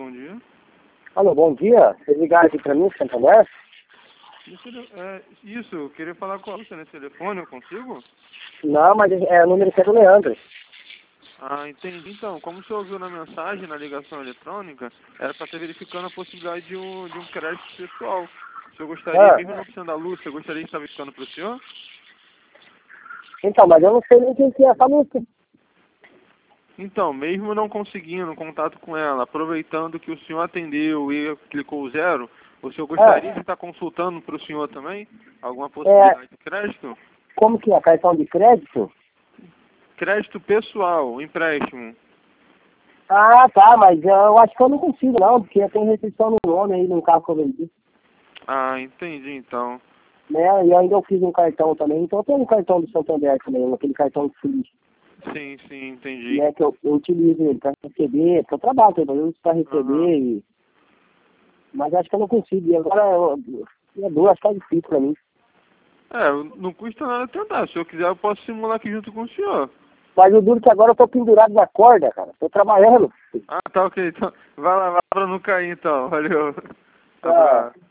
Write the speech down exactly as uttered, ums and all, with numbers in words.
bom dia. Alô, bom dia. Vocês ligaram aqui pra mim, Santander? Isso, é, isso, eu queria falar com você nesse telefone, eu consigo? Não, mas é o número que é do Leandro. Ah, entendi. Então, como o senhor viu na mensagem, na ligação eletrônica, era para estar verificando a possibilidade de um, de um crédito pessoal. O senhor gostaria, Ah, mesmo não sendo da luz, você gostaria de estar verificando para o senhor? então, mas eu não sei nem quem que é essa música. Então, mesmo não conseguindo contato com ela, aproveitando que o senhor atendeu e clicou zero, o senhor gostaria Ah, de estar consultando para o senhor também alguma é, possibilidade de crédito? como que é? Cartão de crédito? Crédito pessoal, empréstimo. Ah, tá, mas eu acho que eu não consigo não, porque tem restrição no nome aí no carro que eu vendi. Ah, entendi então. Né? E ainda eu fiz um cartão também, então eu tenho um cartão do Santander também, aquele cartão de feliz, Sim, sim, entendi. né? Que eu, eu utilizo ele para receber, porque eu trabalho, eu uso para Aham. receber, e... mas acho que eu não consigo. E agora eu, eu, é duro, acho que tá difícil pra mim. É, não custa nada tentar. Se eu quiser, eu posso simular aqui junto com o senhor. Mas o duro é que agora eu tô pendurado na corda, cara. Tô trabalhando. Ah, tá ok. Então, vai lá, vai pra não cair então. Valeu. Ah, Abraço.